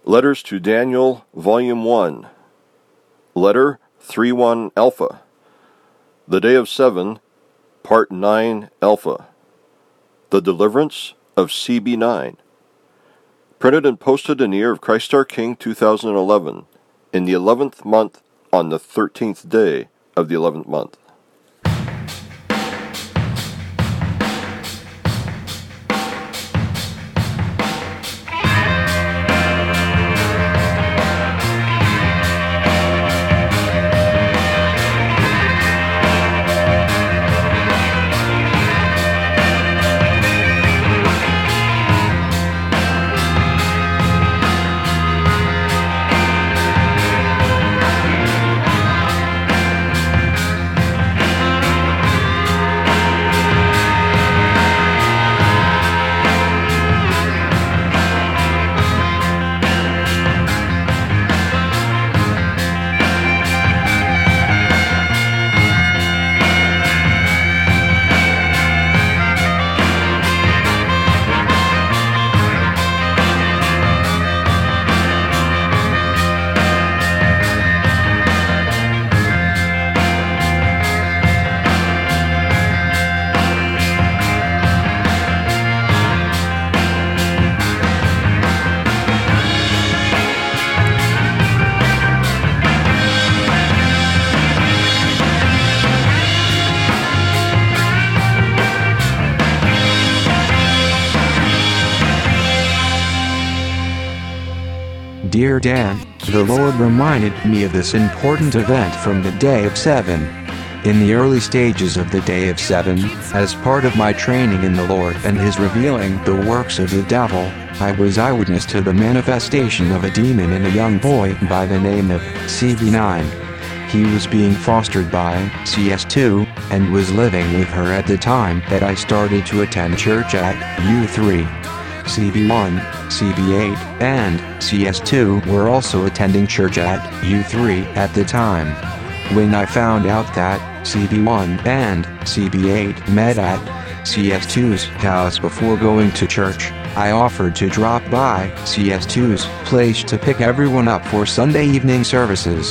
Letters to Daniel, Volume 1. Letter 3-1 Alpha. The Day of Seven, Part 9 Alpha. The Deliverance of CB9. Printed and posted in the year of Christ our King 2011, in the 11th month, on the 13th day of the 11th month. Dear Dan, the Lord reminded me of this important event from the Day of Seven. In the early stages of the Day of Seven, as part of my training in the Lord and His revealing the works of the devil, I was eyewitness to the manifestation of a demon in a young boy by the name of CB9. He was being fostered by CS2, and was living with her at the time that I started to attend church at U3. CB1, CB8, and CS2 were also attending church at U3 at the time. When I found out that CB1 and CB8 met at CS2's house before going to church, I offered to drop by CS2's place to pick everyone up for Sunday evening services.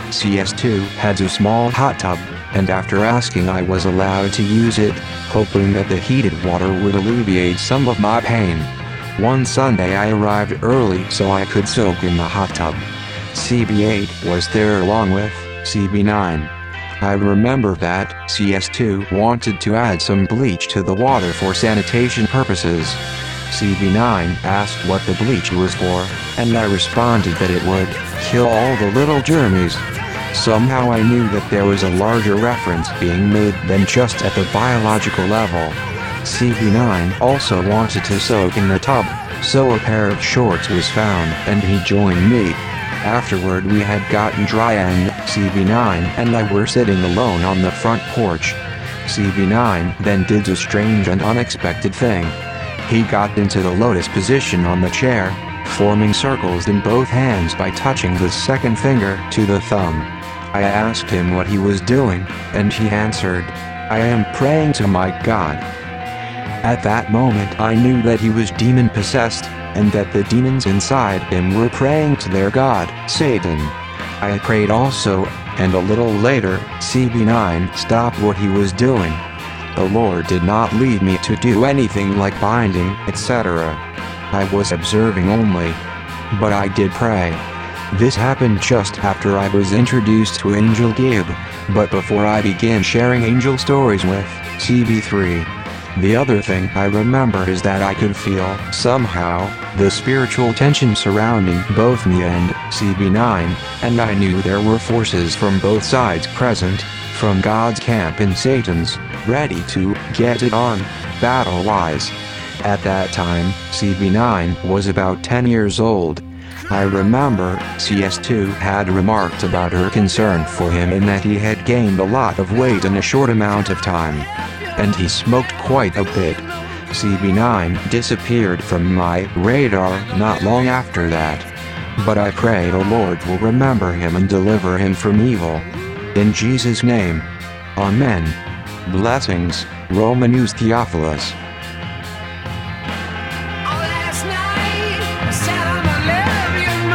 CS2 had a small hot tub, and after asking I was allowed to use it, hoping that the heated water would alleviate some of my pain. One Sunday I arrived early so I could soak in the hot tub. CB8 was there along with CB9. I remember that CS2 wanted to add some bleach to the water for sanitation purposes. CB9 asked what the bleach was for, and I responded that it would kill all the little germs. Somehow I knew that there was a larger reference being made than just at the biological level. CB9 also wanted to soak in the tub, so a pair of shorts was found and he joined me. Afterward we had gotten dry and CB9 and I were sitting alone on the front porch. CB9 then did a strange and unexpected thing. He got into the lotus position on the chair, forming circles in both hands by touching the second finger to the thumb. I asked him what he was doing, and he answered, "I am praying to my God." At that moment I knew that he was demon-possessed, and that the demons inside him were praying to their god, Satan. I prayed also, and a little later, CB9 stopped what he was doing. The Lord did not lead me to do anything like binding, etc. I was observing only. But I did pray. This happened just after I was introduced to Angel Gibb, but before I began sharing angel stories with CB3. The other thing I remember is that I could feel, somehow, the spiritual tension surrounding both me and CB9, and I knew there were forces from both sides present, from God's camp and Satan's, ready to get it on, battle-wise. At that time, CB9 was about 10 years old. I remember CS2 had remarked about her concern for him in that he had gained a lot of weight in a short amount of time. And he smoked quite a bit. CB9 disappeared from my radar not long after that. But I pray the Lord will remember him and deliver him from evil. In Jesus' name. Amen. Blessings, Romanus Theophilus. Last night, I said I'ma love you